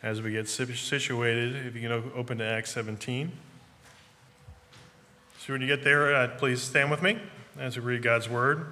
as we get situated, if you can open to Acts 17. So when you get there, please stand with me as we read God's word.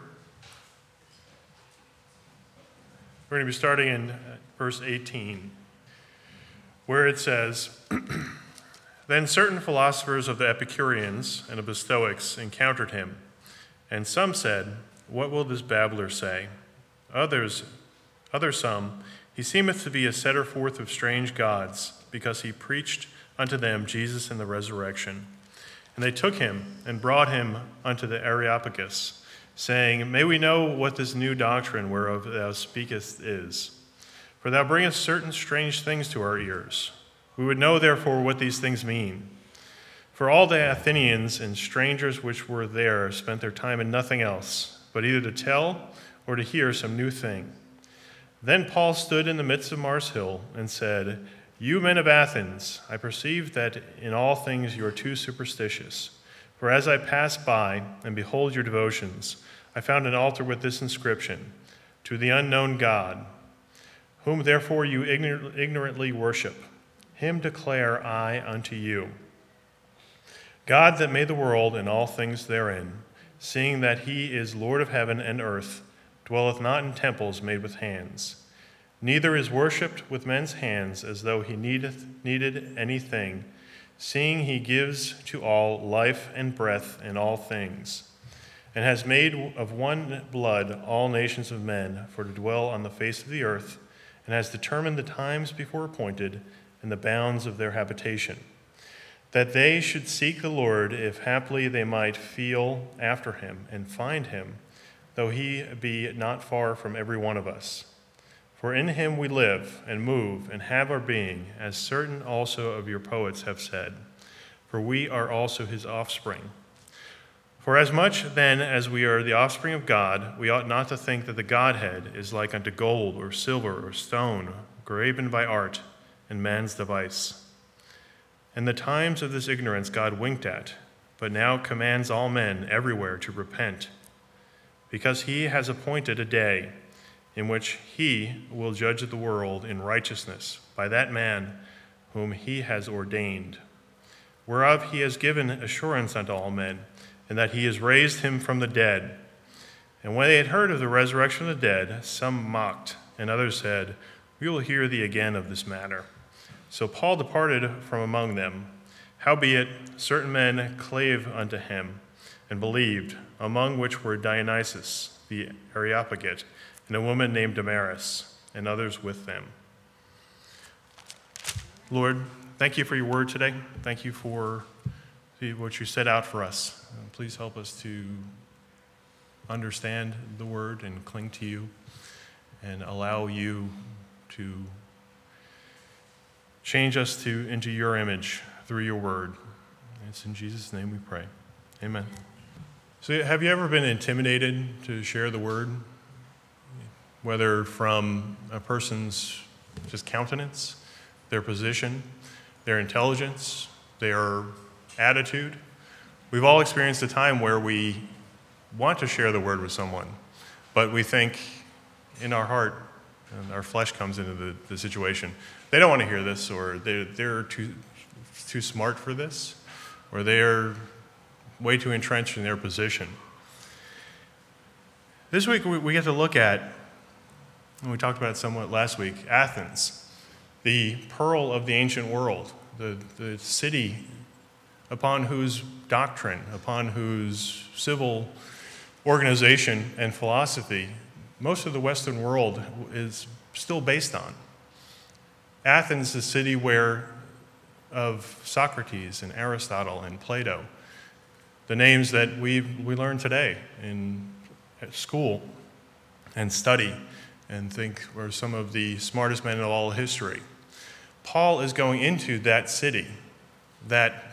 We're going to be starting in verse 18, where it says, Then certain philosophers of the Epicureans and of the Stoics encountered him, and some said, What will this babbler say? Others some, He seemeth to be a setter forth of strange gods, because he preached unto them Jesus in the resurrection. And they took him and brought him unto the Areopagus, saying, May we know what this new doctrine whereof thou speakest is. For thou bringest certain strange things to our ears. We would know therefore what these things mean. For all the Athenians and strangers which were there spent their time in nothing else, but either to tell or to hear some new thing. Then Paul stood in the midst of Mars Hill and said, You men of Athens, I perceive that in all things you are too superstitious. For as I passed by and behold your devotions, I found an altar with this inscription, To the unknown God, whom therefore you ignorantly worship. Him declare I unto you. God that made the world and all things therein, seeing that he is Lord of heaven and earth, dwelleth not in temples made with hands, neither is worshipped with men's hands as though he needed anything, seeing he gives to all life and breath in all things, and has made of one blood all nations of men for to dwell on the face of the earth, and has determined the times before appointed and the bounds of their habitation, that they should seek the Lord, if haply they might feel after him and find him, though he be not far from every one of us. For in him we live and move and have our being, as certain also of your poets have said, for we are also his offspring. For as much then as we are the offspring of God, we ought not to think that the Godhead is like unto gold or silver or stone, graven by art and man's device. And the times of this ignorance God winked at, but now commands all men everywhere to repent, because he has appointed a day in which he will judge the world in righteousness by that man whom he has ordained, whereof he has given assurance unto all men, and that he has raised him from the dead. And when they had heard of the resurrection of the dead, some mocked, and others said, We will hear thee again of this matter. So Paul departed from among them. Howbeit, certain men clave unto him, and believed, among which were Dionysius the Areopagite, and a woman named Damaris, and others with them. Lord, thank you for your word today. Thank you for what you set out for us. Please help us to understand the word and cling to you, and allow you to change us into your image through your word. It's in Jesus' name we pray. Amen. So have you ever been intimidated to share the word? Whether from a person's just countenance, their position, their intelligence, their attitude. We've all experienced a time where we want to share the word with someone, but we think in our heart, and our flesh comes into the situation, they don't want to hear this, or they're too smart for this, or they're way too entrenched in their position. This week we get to look at, and we talked about it somewhat last week, Athens, the pearl of the ancient world, the city upon whose doctrine, upon whose civil organization and philosophy most of the Western world is still based on. Athens, the city of Socrates and Aristotle and Plato, the names that we learn today at school and study and think are some of the smartest men of all history. Paul is going into that city, that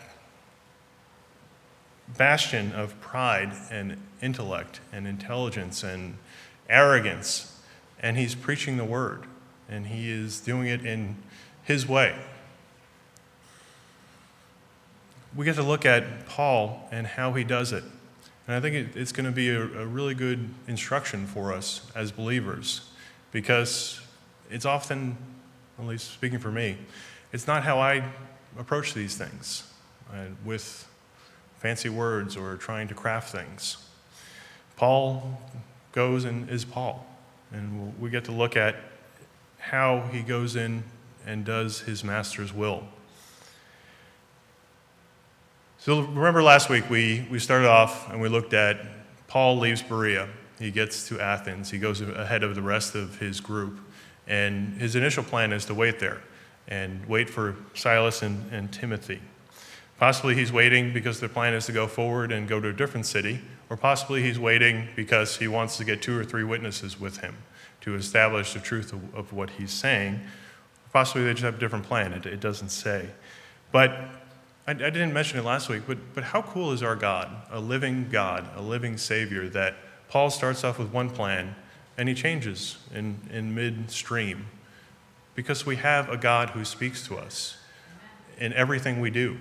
bastion of pride and intellect and intelligence and arrogance, and he's preaching the word, and he is doing it in his way. We get to look at Paul and how he does it, and I think it's going to be a really good instruction for us as believers, because it's often at least speaking for me, it's not how I approach these things with fancy words or trying to craft things. Paul goes and is Paul, and we get to look at how he goes in and does his master's will. So remember last week we started off and we looked at Paul leaves Berea. He gets to Athens. He goes ahead of the rest of his group. And his initial plan is to wait there and wait for Silas and Timothy. Possibly he's waiting because the plan is to go forward and go to a different city, or possibly he's waiting because he wants to get 2 or 3 witnesses with him to establish the truth of what he's saying. Possibly they just have a different plan. It doesn't say. But I didn't mention it last week, but how cool is our God, a living Savior, that Paul starts off with one plan and he changes in midstream because we have a God who speaks to us in everything we do.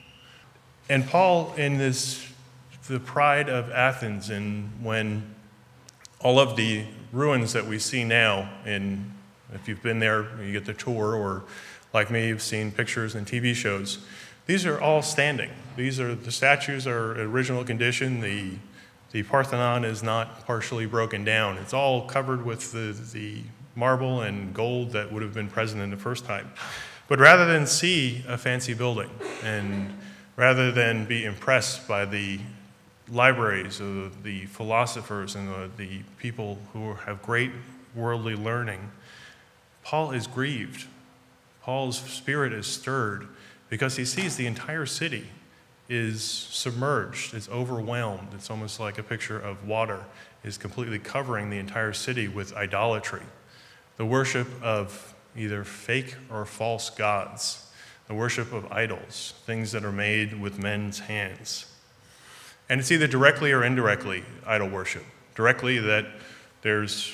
And Paul, in the pride of Athens, and when all of the ruins that we see now, if you've been there, you get the tour, or like me, you've seen pictures and TV shows, these are all standing. The statues are original condition. The Parthenon is not partially broken down. It's all covered with the marble and gold that would have been present in the first time. But rather than see a fancy building, and rather than be impressed by the libraries of the philosophers and the people who have great worldly learning, Paul is grieved. Paul's spirit is stirred because he sees the entire city is submerged, it's overwhelmed. It's almost like a picture of water is completely covering the entire city with idolatry, the worship of either fake or false gods, the worship of idols, things that are made with men's hands. And it's either directly or indirectly idol worship. Directly, that there's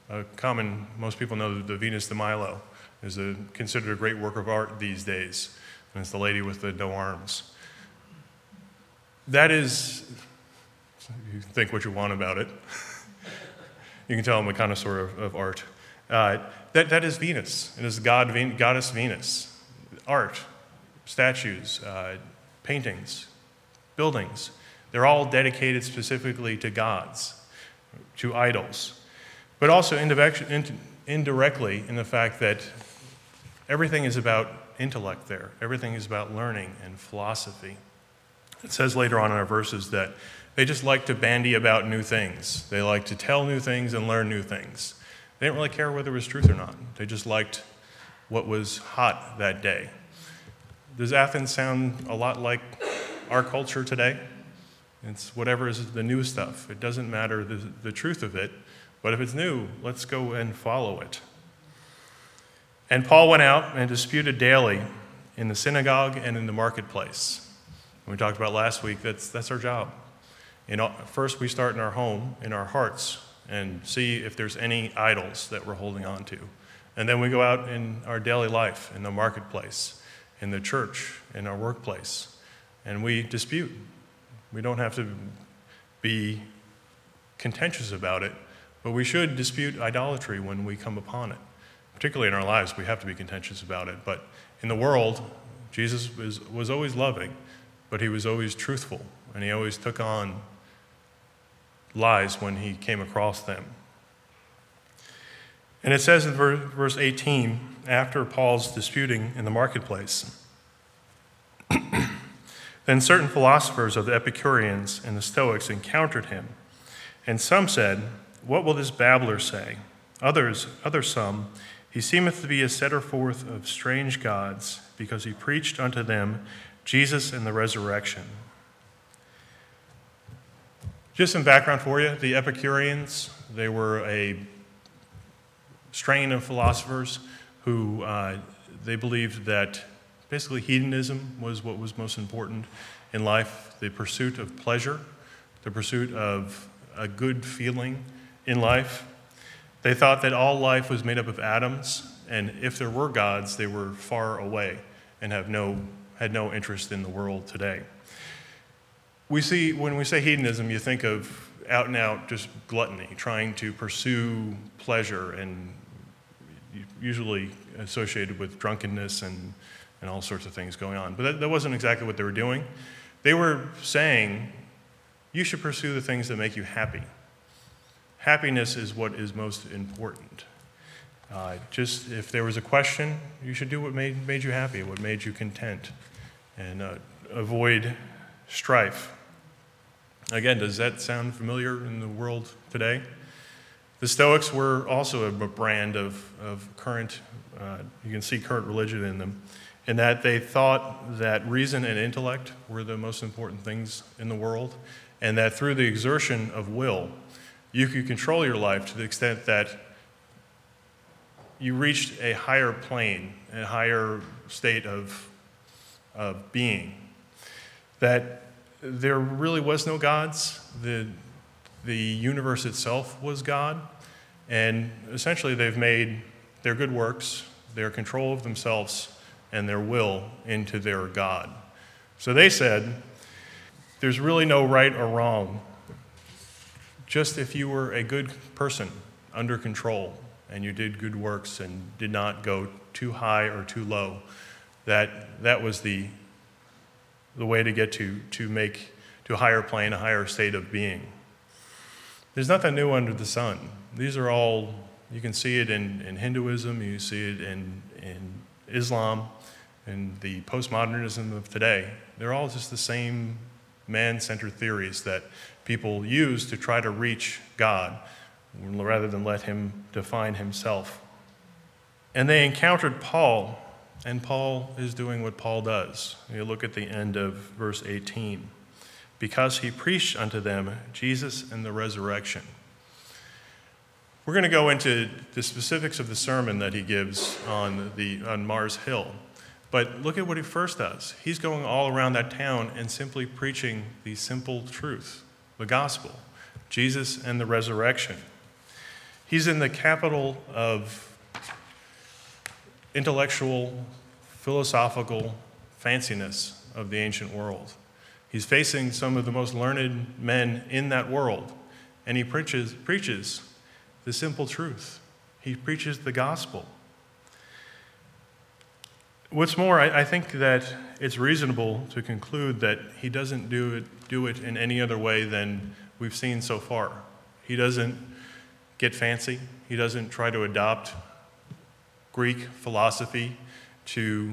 most people know the Venus de Milo is considered a great work of art these days, and it's the lady with the no arms. That is, you can think what you want about it. You can tell I'm a connoisseur of art. That is Venus. It is goddess Venus. Art, statues, paintings, buildings. They're all dedicated specifically to gods, to idols. But also indirectly in the fact that everything is about intellect there. Everything is about learning and philosophy. It says later on in our verses that they just like to bandy about new things. They like to tell new things and learn new things. They didn't really care whether it was truth or not. They just liked what was hot that day. Does Athens sound a lot like our culture today? It's whatever is the new stuff. It doesn't matter the truth of it, but if it's new, let's go and follow it. And Paul went out and disputed daily in the synagogue and in the marketplace. We talked about last week, that's our job. First, we start in our home, in our hearts, and see if there's any idols that we're holding on to. And then we go out in our daily life, in the marketplace, in the church, in our workplace, and we dispute. We don't have to be contentious about it, but we should dispute idolatry when we come upon it. Particularly in our lives, we have to be contentious about it. But in the world, Jesus was always loving, but he was always truthful, and he always took on lies when he came across them. And it says in verse 18, after Paul's disputing in the marketplace, then certain philosophers of the Epicureans and the Stoics encountered him, and some said, "What will this babbler say?" Other some, "He seemeth to be a setter forth of strange gods, because he preached unto them Jesus and the resurrection." Just some background for you. The Epicureans, they were a strain of philosophers who they believed that basically hedonism was what was most important in life, the pursuit of pleasure, the pursuit of a good feeling in life. They thought that all life was made up of atoms, and if there were gods, they were far away and had no interest in the world today. When we say hedonism, you think of out and out just gluttony, trying to pursue pleasure and usually associated with drunkenness and all sorts of things going on. But that wasn't exactly what they were doing. They were saying, you should pursue the things that make you happy. Happiness is what is most important. Just if there was a question, you should do what made you happy, what made you content, and avoid strife. Again, does that sound familiar in the world today? The Stoics were also a brand of current, you can see current religion in them, in that they thought that reason and intellect were the most important things in the world, and that through the exertion of will, you could control your life to the extent that you reached a higher plane, a higher state of being. That there really was no gods. The universe itself was God. And essentially they've made their good works, their control of themselves, and their will into their God. So they said, there's really no right or wrong. Just if you were a good person under control and you did good works and did not go too high or too low, that was the way to get to a higher plane, a higher state of being. There's nothing new under the sun. These are all, you can see it in Hinduism, you see it in Islam, and the postmodernism of today. They're all just the same man-centered theories that people use to try to reach God rather than let him define himself. And they encountered Paul, and Paul is doing what Paul does. You look at the end of verse 18. Because he preached unto them Jesus and the resurrection. We're going to go into the specifics of the sermon that he gives on Mars Hill. But look at what he first does. He's going all around that town and simply preaching the simple truth, the gospel, Jesus and the resurrection. He's in the capital of intellectual, philosophical fanciness of the ancient world. He's facing some of the most learned men in that world, and he preaches the simple truth. He preaches the gospel. What's more, I think that it's reasonable to conclude that he doesn't do it in any other way than we've seen so far. He doesn't get fancy. He doesn't try to adopt Greek philosophy to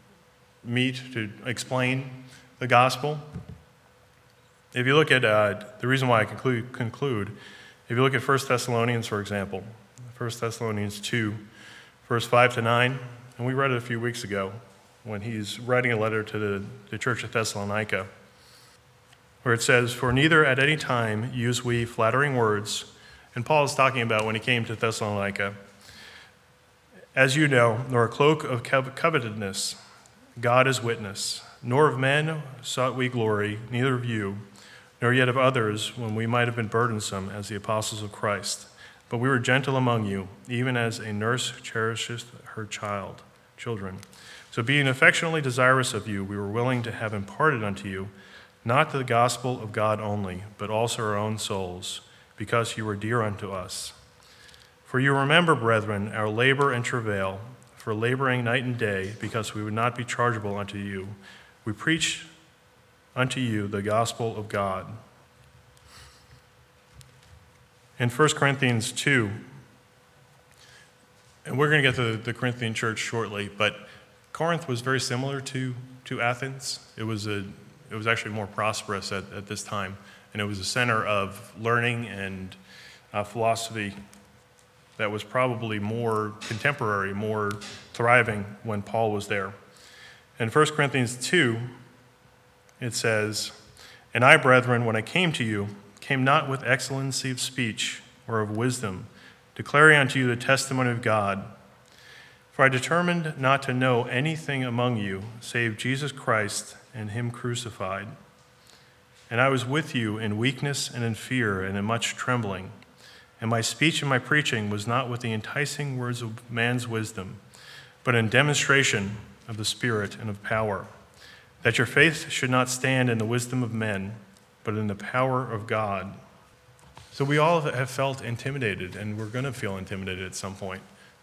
explain the gospel. If you look at the reason why I conclude, if you look at 1 Thessalonians, for example, 1 Thessalonians 2, verse 5 to 9, and we read it a few weeks ago when he's writing a letter to the church of Thessalonica, where it says, "For neither at any time use we flattering words," and Paul is talking about when he came to Thessalonica, "as you know, nor a cloak of covetousness, God is witness, nor of men sought we glory, neither of you, nor yet of others, when we might have been burdensome as the apostles of Christ. But we were gentle among you, even as a nurse cherisheth her children. So being affectionately desirous of you, we were willing to have imparted unto you, not the gospel of God only, but also our own souls, because you were dear unto us. For you remember, brethren, our labor and travail, for laboring night and day, because we would not be chargeable unto you. We preach unto you the gospel of God." In 1 Corinthians 2, and we're going to get to the Corinthian church shortly, but Corinth was very similar to Athens. It was actually more prosperous at this time, and it was a center of learning and philosophy that was probably more contemporary, more thriving when Paul was there. In 1 Corinthians 2, it says, "And I, brethren, when I came to you, came not with excellency of speech or of wisdom, declaring unto you the testimony of God. For I determined not to know anything among you, save Jesus Christ and him crucified. And I was with you in weakness and in fear and in much trembling. And my speech and my preaching was not with the enticing words of man's wisdom, but in demonstration of the Spirit and of power, that your faith should not stand in the wisdom of men, but in the power of God." So we all have felt intimidated, and we're going to feel intimidated at some point.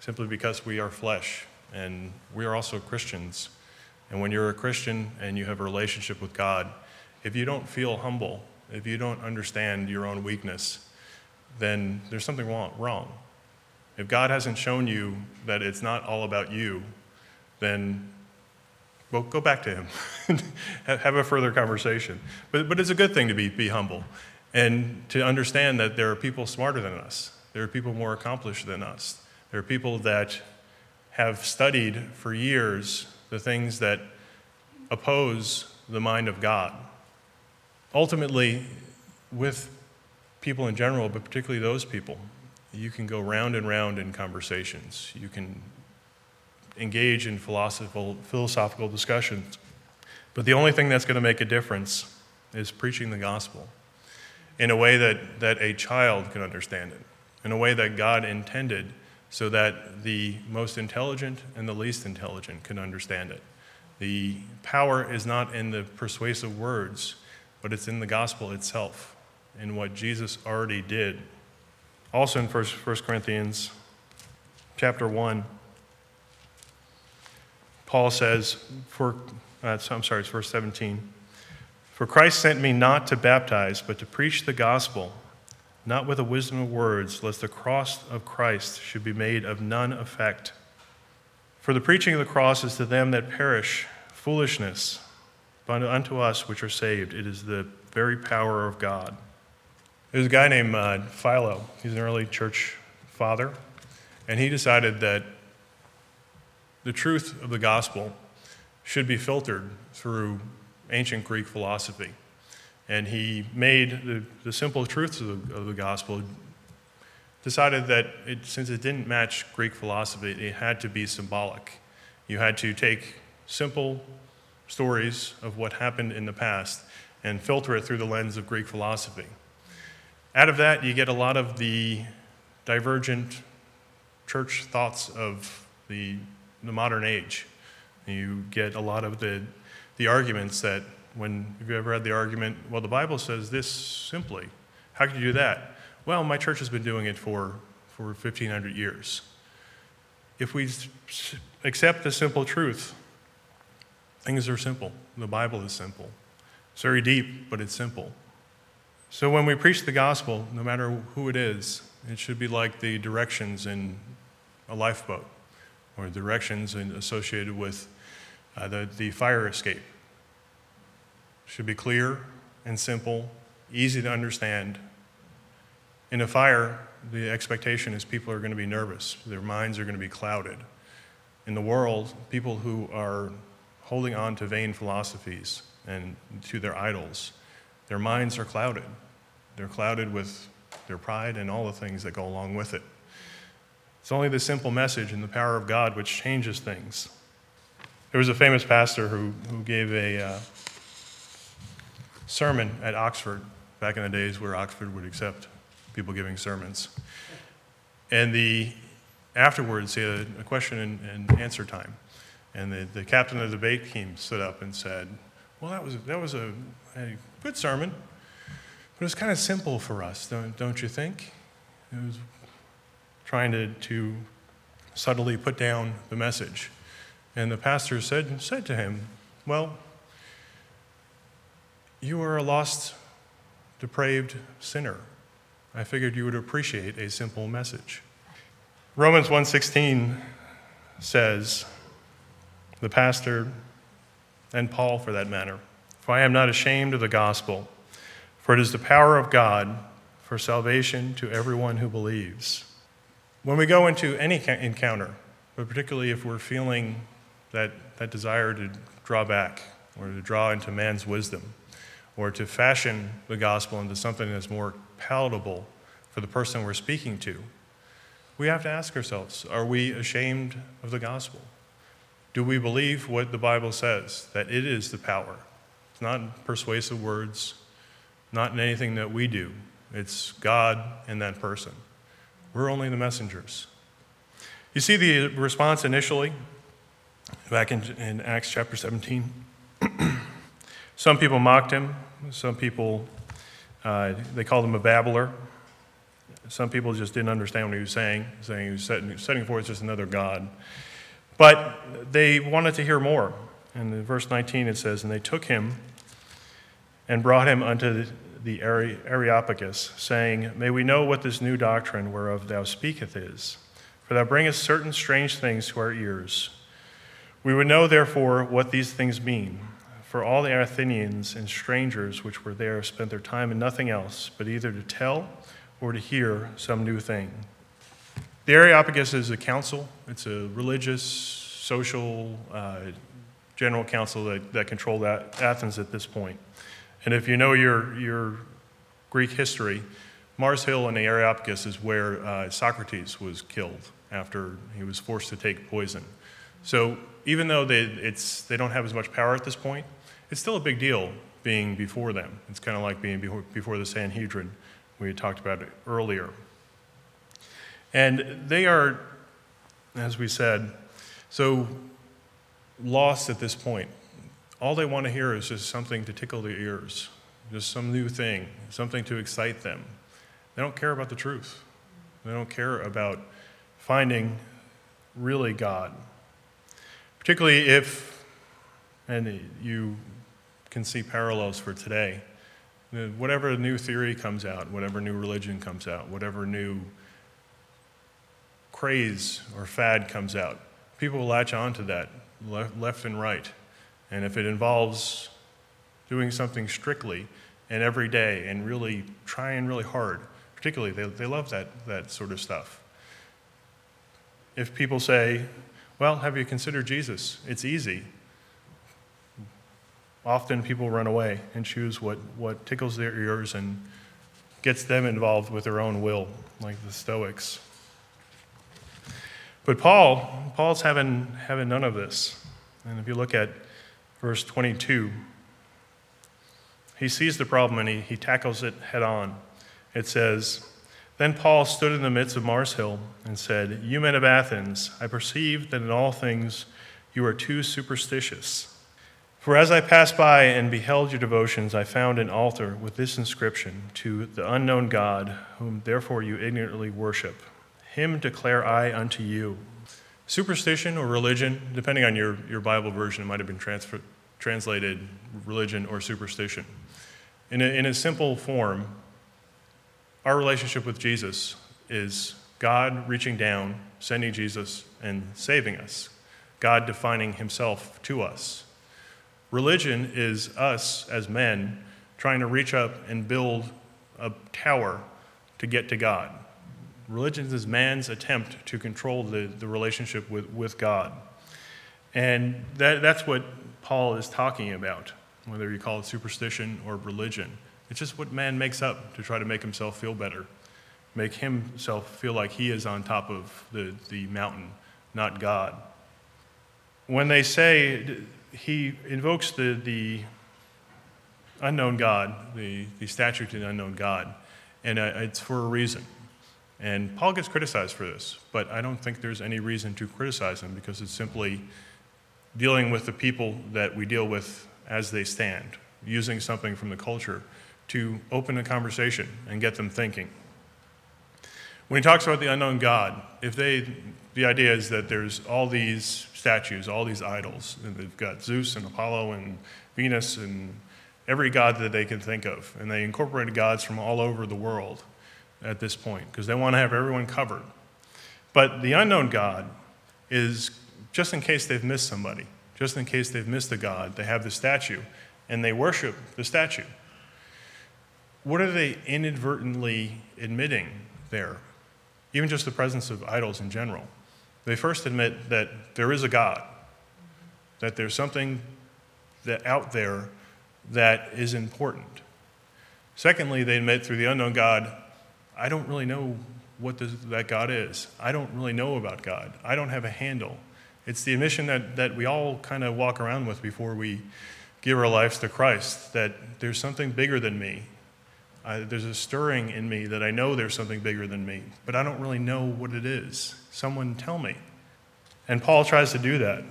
simply because we are flesh, and we are also Christians. And when you're a Christian and you have a relationship with God, if you don't feel humble, if you don't understand your own weakness, then there's something wrong. If God hasn't shown you that it's not all about you, then, well, go back to him. Have a further conversation. But it's a good thing to be humble and to understand that there are people smarter than us. There are people more accomplished than us. There are people that have studied for years the things that oppose the mind of God. Ultimately, with people in general, but particularly those people, you can go round and round in conversations. You can engage in philosophical discussions. But the only thing that's going to make a difference is preaching the gospel in a way that a child can understand it, in a way that God intended so that the most intelligent and the least intelligent can understand it. The power is not in the persuasive words, but it's in the gospel itself, in what Jesus already did. Also in 1 Corinthians chapter 1, Paul says, it's verse 17, "For Christ sent me not to baptize, but to preach the gospel, not with the wisdom of words, lest the cross of Christ should be made of none effect. For the preaching of the cross is to them that perish foolishness, but unto us which are saved, it is the very power of God." There's a guy named Philo. He's an early church father, and he decided that the truth of the gospel should be filtered through ancient Greek philosophy. And he made the simple truths of the gospel, decided that since it didn't match Greek philosophy, it had to be symbolic. You had to take simple stories of what happened in the past and filter it through the lens of Greek philosophy. Out of that, you get a lot of the divergent church thoughts of the modern age. You get a lot of the arguments that have you ever had the argument, well, the Bible says this simply. How can you do that? Well, my church has been doing it for 1,500 years. If we accept the simple truth, things are simple. The Bible is simple. It's very deep, but it's simple. So when we preach the gospel, no matter who it is, it should be like the directions in a lifeboat or directions associated with the fire escape. It should be clear and simple, easy to understand. In a fire, the expectation is people are going to be nervous. Their minds are going to be clouded. In the world, people who are holding on to vain philosophies and to their idols, their minds are clouded. They're clouded with their pride and all the things that go along with it. It's only the simple message and the power of God which changes things. There was a famous pastor who gave a sermon at Oxford back in the days where Oxford would accept people giving sermons. And afterwards, he had a question and answer time. And the captain of the debate team stood up and said, well, that was a good sermon, but it was kind of simple for us, don't you think? It was trying to subtly put down the message. And the pastor said to him, well, you are a lost, depraved sinner. I figured you would appreciate a simple message. Romans 1:16 says, the pastor, and Paul for that matter, for I am not ashamed of the gospel, for it is the power of God for salvation to everyone who believes. When we go into any encounter, but particularly if we're feeling that desire to draw back or to draw into man's wisdom or to fashion the gospel into something that's more palatable for the person we're speaking to, we have to ask ourselves, are we ashamed of the gospel? Do we believe what the Bible says, that it is the power? It's not in persuasive words, not in anything that we do. It's God and that person. We're only the messengers. You see the response initially, back in Acts chapter 17. Some people mocked him. Some people, they called him a babbler. Some people just didn't understand what he was saying he was setting forth just another god. But they wanted to hear more. And in verse 19 it says, "And they took him and brought him unto the Areopagus, saying, May we know what this new doctrine whereof thou speakest is. For thou bringest certain strange things to our ears. We would know therefore what these things mean. For all the Athenians and strangers which were there spent their time in nothing else, but either to tell or to hear some new thing." The Areopagus is a council. It's a religious, social, general council that controlled Athens at this point. And if you know your Greek history, Mars Hill and the Areopagus is where Socrates was killed after he was forced to take poison. So even though they don't have as much power at this point, it's still a big deal being before them. It's kind of like being before the Sanhedrin. We had talked about it earlier. And they are, as we said, so lost at this point. All they want to hear is just something to tickle their ears, just some new thing, something to excite them. They don't care about the truth. They don't care about finding really God. Particularly if, and you can see parallels for today, whatever new theory comes out, whatever new religion comes out, whatever new craze or fad comes out, people will latch on to that left and right. And if it involves doing something strictly and every day and really trying really hard, particularly they love that sort of stuff. If people say, well, have you considered Jesus? It's easy. Often people run away and choose what tickles their ears and gets them involved with their own will, like the Stoics. But Paul's having none of this. And if you look at verse 22, he sees the problem and he tackles it head on. It says, "Then Paul stood in the midst of Mars Hill and said, You men of Athens, I perceive that in all things you are too superstitious. For as I passed by and beheld your devotions, I found an altar with this inscription, To the unknown God, whom therefore you ignorantly worship. Him declare I unto you." Superstition or religion, depending on your Bible version, it might have been translated religion or superstition. In a simple form, our relationship with Jesus is God reaching down, sending Jesus, and saving us. God defining himself to us. Religion is us as men trying to reach up and build a tower to get to God. Religion is man's attempt to control the relationship with God. And that's what Paul is talking about, whether you call it superstition or religion. It's just what man makes up to try to make himself feel better, make himself feel like he is on top of the mountain, not God. When they say, he invokes the unknown God, the statue to the unknown God, and it's for a reason. And Paul gets criticized for this, but I don't think there's any reason to criticize him because it's simply dealing with the people that we deal with as they stand, using something from the culture to open a conversation and get them thinking. When he talks about the unknown God, the idea is that there's all these statues, all these idols, and they've got Zeus and Apollo and Venus and every god that they can think of, and they incorporated gods from all over the world at this point because they want to have everyone covered. But the unknown God is just in case they've missed somebody, just in case they've missed a god, they have the statue and they worship the statue. What are they inadvertently admitting there? Even just the presence of idols in general. They first admit that there is a God, that there's something that out there that is important. Secondly, they admit through the unknown God, I don't really know what that God is. I don't really know about God. I don't have a handle. It's the admission that we all kind of walk around with before we give our lives to Christ, that there's something bigger than me. There's a stirring in me that I know there's something bigger than me, but I don't really know what it is. Someone tell me. And Paul tries to do that.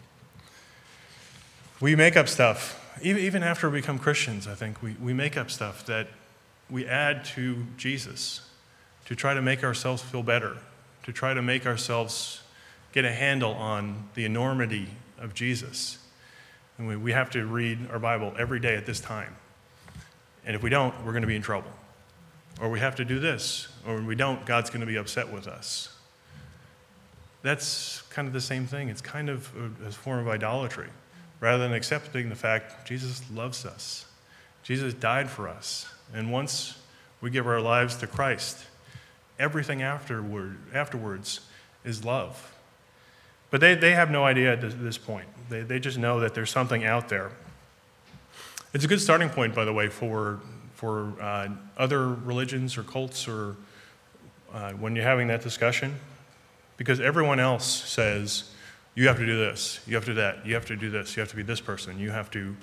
We make up stuff. Even after we become Christians, I think we make up stuff that we add to Jesus. to try to make ourselves feel better, to try to make ourselves get a handle on the enormity of Jesus. And we have to read our Bible every day at this time. And if we don't, we're going to be in trouble. Or we have to do this, or when we don't, God's going to be upset with us. That's kind of the same thing. It's kind of a form of idolatry. Rather than accepting the fact Jesus loves us. Jesus died for us. And once we give our lives to Christ, everything afterwards is love. But they have no idea at this point. They just know that there's something out there. It's a good starting point, by the way, for other religions or cults or when you're having that discussion, because everyone else says, you have to do this, you have to do that, you have to do this, you have to be this person, you have to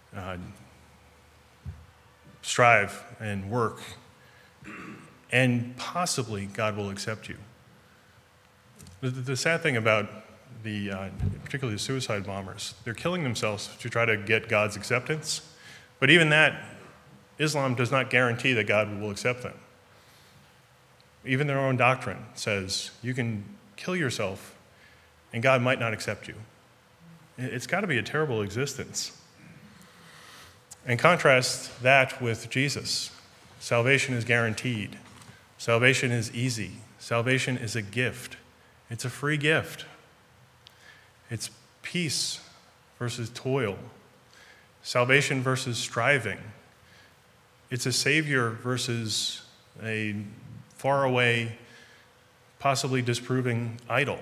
strive and work, and possibly God will accept you. The sad thing about particularly the suicide bombers, they're killing themselves to try to get God's acceptance, but even that, Islam does not guarantee that God will accept them. Even their own doctrine says you can kill yourself and God might not accept you. It's got to be a terrible existence. And contrast that with Jesus. Salvation is guaranteed. Salvation is easy. Salvation is a gift. It's a free gift. It's peace versus toil. Salvation versus striving. It's a savior versus a faraway, possibly disproving idol.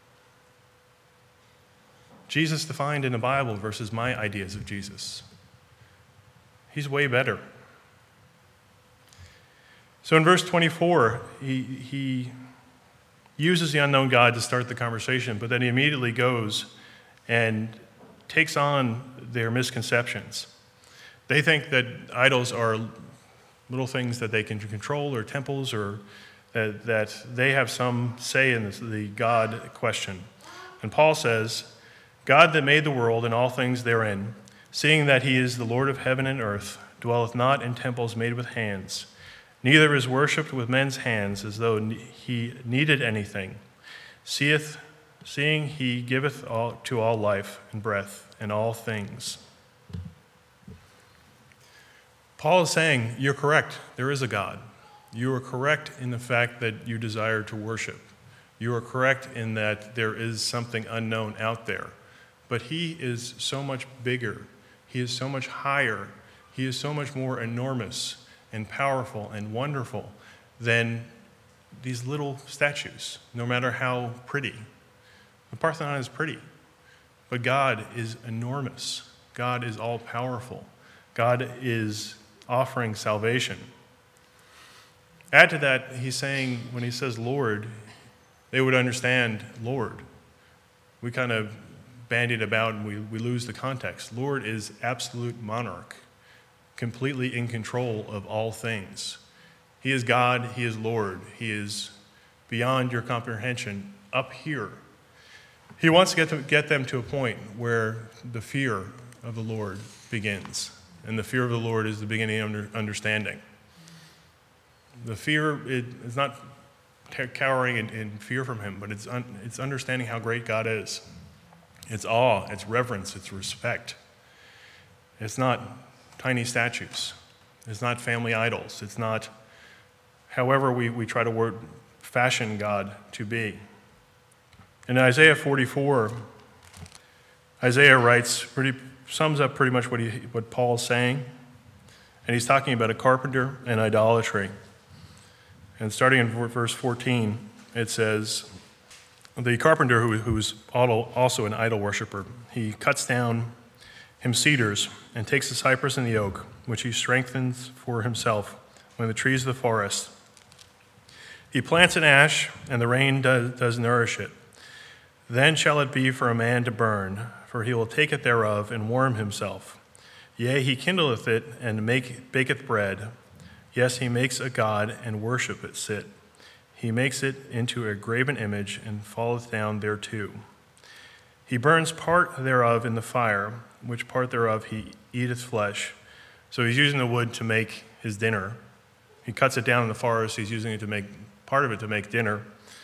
Jesus defined in the Bible versus my ideas of Jesus. He's way better. So in verse 24, he uses the unknown God to start the conversation, but then he immediately goes and takes on their misconceptions. They think that idols are little things that they can control, or temples, or that they have some say in the God question. And Paul says, God that made the world and all things therein, seeing that he is the Lord of heaven and earth, dwelleth not in temples made with hands, neither is worshipped with men's hands as though he needed anything, seeing he giveth to all life and breath and all things. Paul is saying, you're correct, there is a God. You are correct in the fact that you desire to worship. You are correct in that there is something unknown out there. But he is so much bigger. He is so much higher. He is so much more enormous and powerful and wonderful than these little statues, no matter how pretty. The Parthenon is pretty, but God is enormous. God is all-powerful. God is offering salvation. Add to that, he's saying, when he says Lord, they would understand Lord. We kind of bandy it about and we lose the context. Lord is absolute monarch, completely in control of all things. He is God, he is Lord. He is beyond your comprehension, up here. He wants to get them to a point where the fear of the Lord begins. And the fear of the Lord is the beginning of understanding. The fear is not cowering in fear from him, but it's understanding how great God is. It's awe, it's reverence, it's respect. It's not tiny statues. It's not family idols. It's not however we try to fashion God to be. In Isaiah 44, Isaiah sums up pretty much what Paul's saying. And he's talking about a carpenter and idolatry. And starting in verse 14, it says, the carpenter who is also an idol worshiper, he cuts down him cedars and takes the cypress and the oak, which he strengthens for himself when the trees of the forest. He plants an ash, and the rain does nourish it. Then shall it be for a man to burn, for he will take it thereof and warm himself. Yea, he kindleth it and baketh bread. Yes, he makes a god and worshipeth it. He makes it into a graven image and falleth down thereto. He burns part thereof in the fire, which part thereof he eateth flesh. So he's using the wood to make his dinner. He cuts it down in the forest. He's using it to make part of it to make dinner.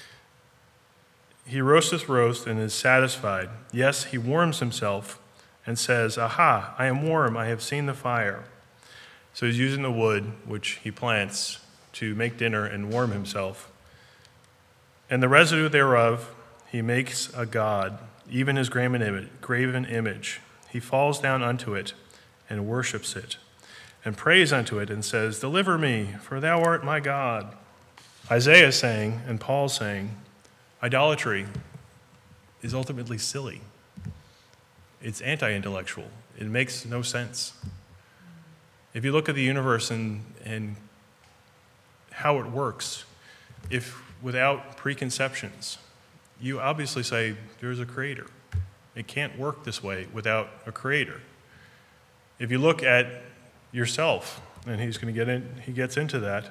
He roasteth roast and is satisfied. Yes, he warms himself and says, Aha, I am warm, I have seen the fire. So he's using the wood, which he plants, to make dinner and warm himself. And the residue thereof he makes a god, even his graven image. He falls down unto it and worships it, and prays unto it, and says, Deliver me, for thou art my God. Isaiah saying, and Paul saying, idolatry is ultimately silly. It's anti-intellectual. It makes no sense. If you look at the universe and how it works, if without preconceptions, you obviously say there's a creator. It can't work this way without a creator. If you look at yourself, and he gets into that,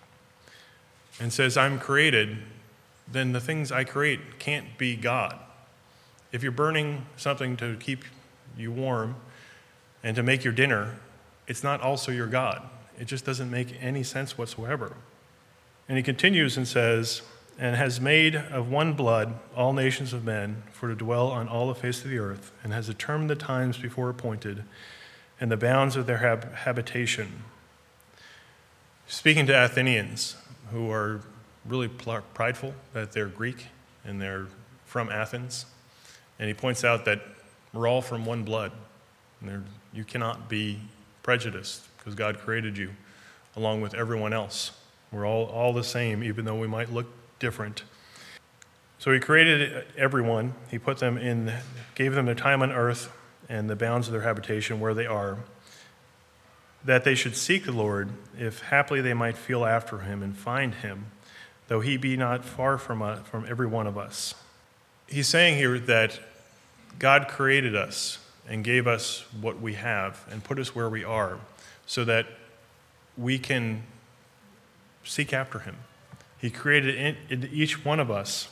and says, I'm created, then the things I create can't be God. If you're burning something to keep you warm and to make your dinner, it's not also your God. It just doesn't make any sense whatsoever. And he continues and says, and has made of one blood all nations of men for to dwell on all the face of the earth, and has determined the times before appointed and the bounds of their habitation. Speaking to Athenians, who are really prideful that they're Greek and they're from Athens, and he points out that we're all from one blood. And you cannot be prejudiced because God created you along with everyone else. We're all the same, even though we might look different. So he created everyone. He put them in, gave them their time on earth and the bounds of their habitation where they are, that they should seek the Lord, if haply they might feel after him and find him, though he be not far from every one of us. He's saying here that God created us and gave us what we have and put us where we are so that we can seek after him. He created in each one of us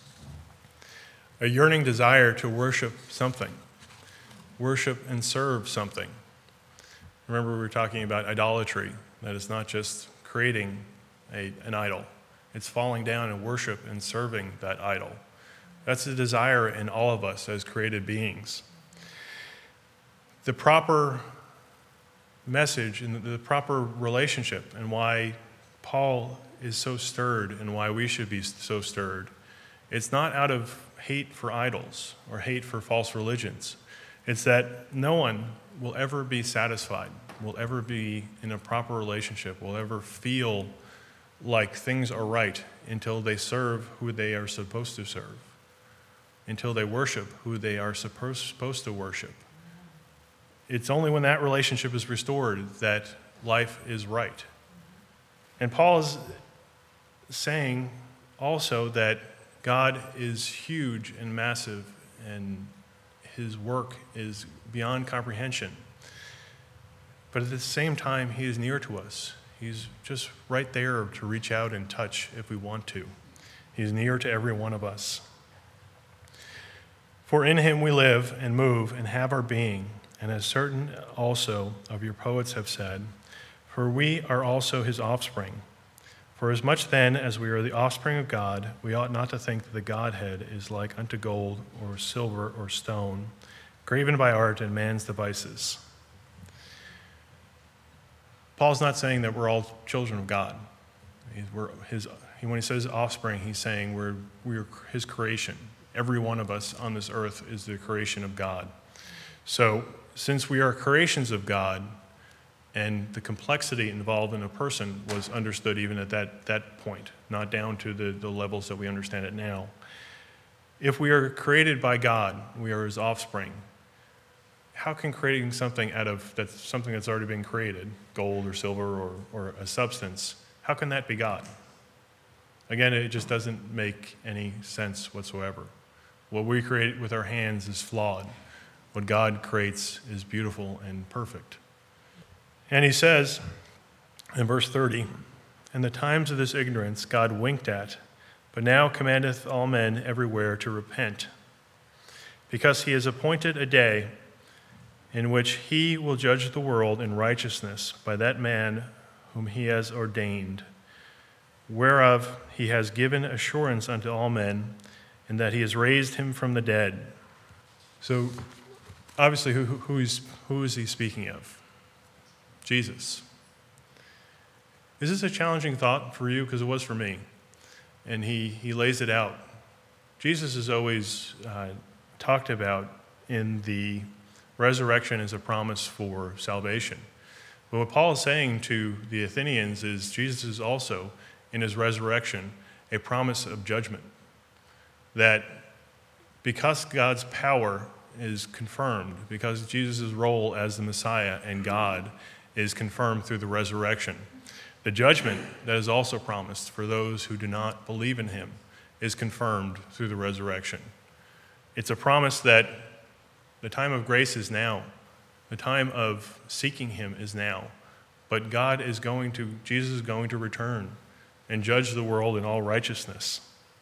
a yearning desire to worship something, worship and serve something. Remember, we were talking about idolatry, that it's not just creating an idol. It's falling down and worship and serving that idol. That's the desire in all of us as created beings. The proper message and the proper relationship, and why Paul is so stirred and why we should be so stirred, it's not out of hate for idols or hate for false religions. It's that no one will ever be satisfied, will ever be in a proper relationship, will ever feel like things are right until they serve who they are supposed to serve, until they worship who they are supposed to worship. It's only when that relationship is restored that life is right. And Paul is saying also that God is huge and massive, and his work is beyond comprehension. But at the same time, he is near to us. He's just right there to reach out and touch if we want to. He's near to every one of us. For in him we live and move and have our being, and as certain also of your poets have said, for we are also his offspring. For as much then as we are the offspring of God, we ought not to think that the Godhead is like unto gold or silver or stone, graven by art and man's devices. Paul's not saying that we're all children of God. When he says offspring, he's saying we're his creation. Every one of us on this earth is the creation of God. So since we are creations of God, and the complexity involved in a person was understood even at that point, not down to the levels that we understand it now. If we are created by God, we are his offspring. How can creating something that's already been created, gold or silver or a substance, how can that be God? Again, it just doesn't make any sense whatsoever. What we create with our hands is flawed. What God creates is beautiful and perfect. And he says in verse 30, in the times of this ignorance God winked at, but now commandeth all men everywhere to repent, because he has appointed a day in which he will judge the world in righteousness by that man whom he has ordained, whereof he has given assurance unto all men, and that he has raised him from the dead. So, obviously, who is he speaking of? Jesus. Is this a challenging thought for you? Because it was for me. And he lays it out. Jesus is always talked about in the resurrection as a promise for salvation. But what Paul is saying to the Athenians is Jesus is also, in his resurrection, a promise of judgment. That because God's power is confirmed, because Jesus' role as the Messiah and God is confirmed through the resurrection, the judgment that is also promised for those who do not believe in him is confirmed through the resurrection. It's a promise that the time of grace is now. The time of seeking him is now. But Jesus is going to return and judge the world in all righteousness.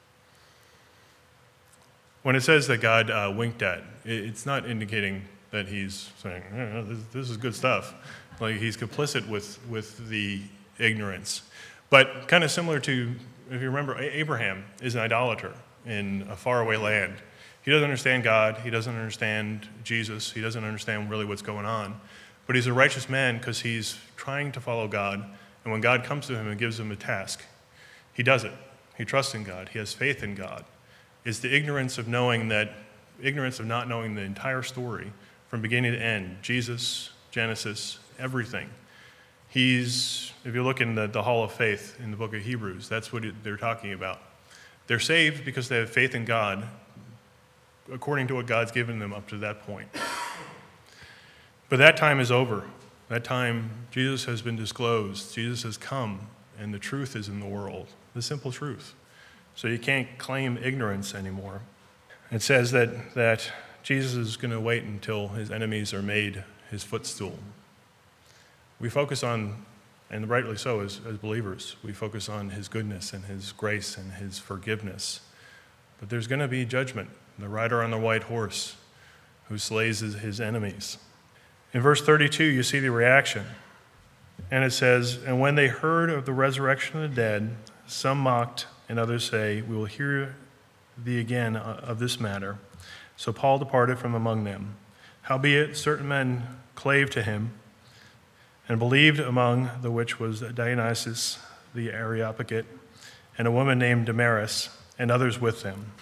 When it says that God winked at, it's not indicating that he's saying, this is good stuff. Like he's complicit with the ignorance. But kind of similar to, if you remember, Abraham is an idolater in a faraway land. He doesn't understand God. He doesn't understand Jesus. He doesn't understand really what's going on. But he's a righteous man because he's trying to follow God. And when God comes to him and gives him a task, he does it. He trusts in God. He has faith in God. It's the ignorance of not knowing the entire story from beginning to end. Jesus, Genesis, everything. If you look in the Hall of Faith in the book of Hebrews, that's what they're talking about. They're saved because they have faith in God, according to what God's given them up to that point. But that time is over. That time, Jesus has been disclosed. Jesus has come, and the truth is in the world, the simple truth. So you can't claim ignorance anymore. It says that Jesus is going to wait until his enemies are made his footstool. We focus on, and rightly so as believers, we focus on his goodness and his grace and his forgiveness. But there's going to be judgment. The rider on the white horse who slays his enemies. In verse 32, you see the reaction. And it says, "And when they heard of the resurrection of the dead, some mocked, and others say, 'We will hear thee again of this matter.' So Paul departed from among them. Howbeit certain men clave to him, and believed, among the which was Dionysius the Areopagite, and a woman named Damaris, and others with them."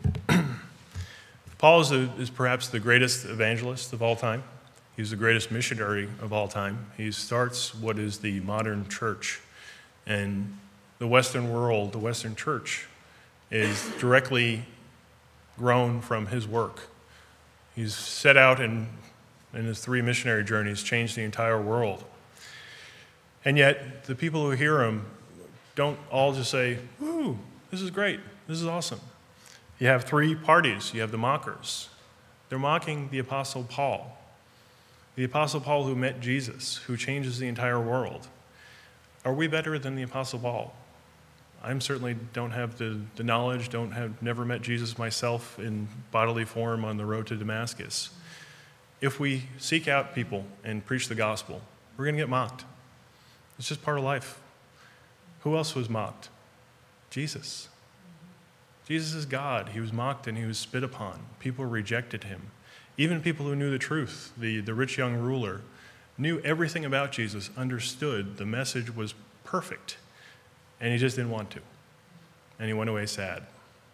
Paul is perhaps the greatest evangelist of all time. He's the greatest missionary of all time. He starts what is the modern church. And the Western world, the Western church, is directly grown from his work. He's set out in his 3 missionary journeys, changed the entire world. And yet, the people who hear him don't all just say, "Woo, this is great, this is awesome." You have 3 parties. You have the mockers. They're mocking the Apostle Paul. The Apostle Paul who met Jesus, who changes the entire world. Are we better than the Apostle Paul? I certainly don't have the knowledge, never met Jesus myself in bodily form on the road to Damascus. If we seek out people and preach the gospel, we're going to get mocked. It's just part of life. Who else was mocked? Jesus. Jesus is God. He was mocked and he was spit upon. People rejected him. Even people who knew the truth, the rich young ruler, knew everything about Jesus, understood the message was perfect, and he just didn't want to. And he went away sad.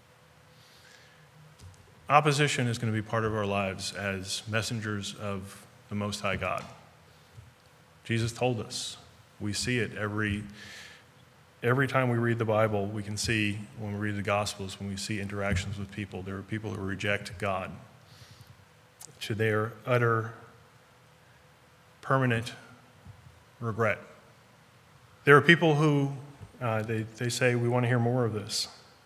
Opposition is going to be part of our lives as messengers of the Most High God. Jesus told us. We see it every time we read the Bible. We can see when we read the Gospels, when we see interactions with people, there are people who reject God to their utter, permanent regret. There are people who they say, "We want to hear more of this."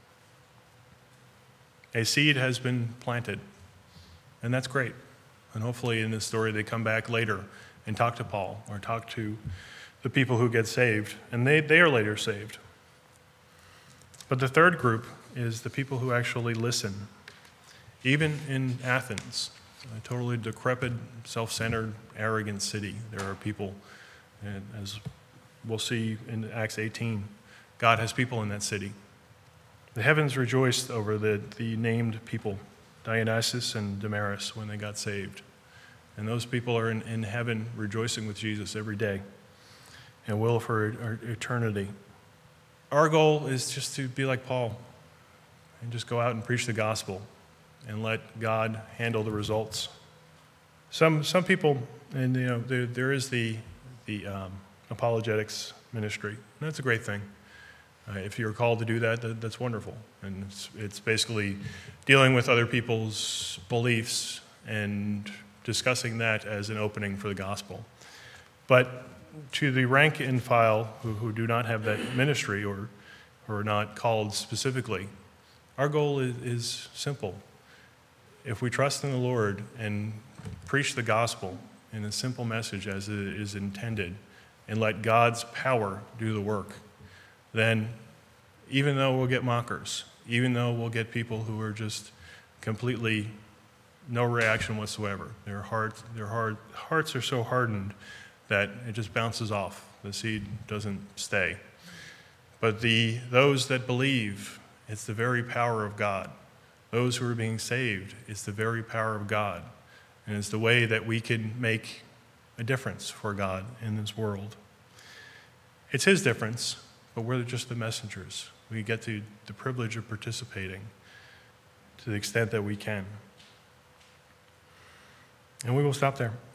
A seed has been planted, and that's great. And hopefully in this story they come back later and talk to Paul or talk to the people who get saved, and they are later saved. But the third group is the people who actually listen. Even in Athens, a totally decrepit, self-centered, arrogant city, there are people, as we'll see in Acts 18, God has people in that city. The heavens rejoiced over the named people, Dionysus and Damaris, when they got saved. And those people are in heaven rejoicing with Jesus every day and will for eternity. Our goal is just to be like Paul and just go out and preach the gospel and let God handle the results. Some people, and there is the apologetics ministry, and that's a great thing. If you're called to do that, that's wonderful. And it's basically dealing with other people's beliefs and discussing that as an opening for the gospel. But to the rank and file who do not have that ministry or are not called specifically, our goal is simple. If we trust in the Lord and preach the gospel in a simple message as it is intended and let God's power do the work, then even though we'll get mockers, even though we'll get people who are just completely no reaction whatsoever, their hearts are so hardened that it just bounces off. The seed doesn't stay. But those that believe, it's the very power of God. Those who are being saved, it's the very power of God. And it's the way that we can make a difference for God in this world. It's his difference, but we're just the messengers. We get the privilege of participating to the extent that we can. And we will stop there.